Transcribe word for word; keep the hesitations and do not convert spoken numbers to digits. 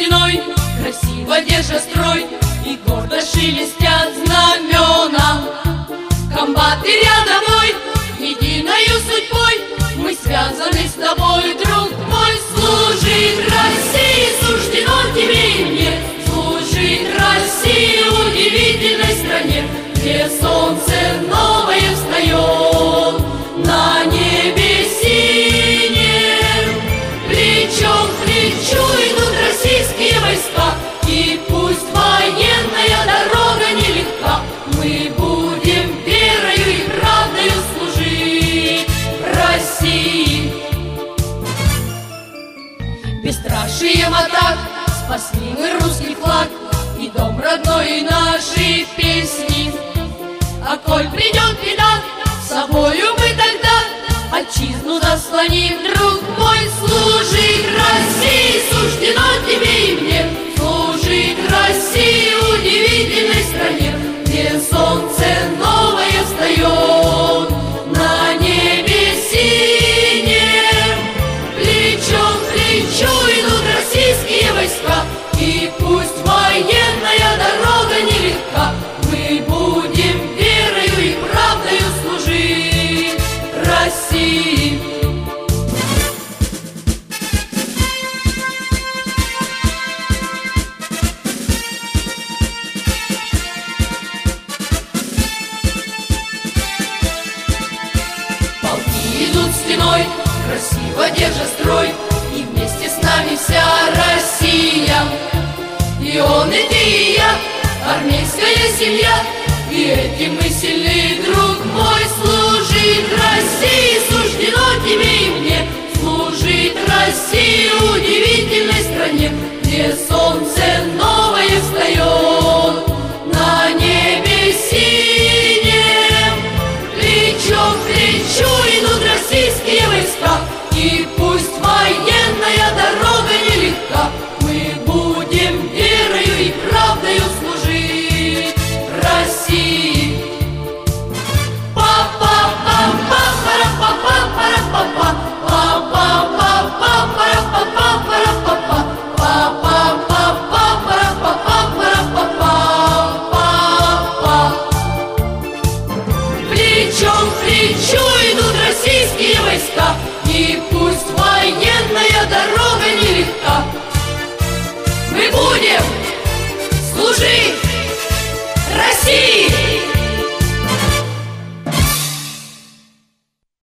стеной, красиво держа строй, и гордо шелестят знамена. Комбат и рядовой, единою судьбой, мы связаны с тобой, друг мой. Служить России суждено тебе и мне, служить России, удивительной стране, где солнце новое встает на небе синем. Плечом к плечу идут российские войска, и пусть военная дорога нелегка, мы будем верою и правдою служить России. Бесстрашием атак спасли мы русский флаг и дом родной, и наши песни. А коль придет беда, с собою мы тогда отчизну заслоним, друг мой. Служить России суждено тебе и мне, служить России, удивительной стране, где солнце новое встает на небе синем. Плечом к плечу идут российские войска, и пусть военная дорога нелегка, мы будем верою и правдою служить России. Полки идут стеной, красиво держа строй, и вместе с нами вся Россия. И он, и ты, и я, армейская семья, и этим мы сильны, друг мой. Служить России суждено тебе и мне, служить России, удивительно.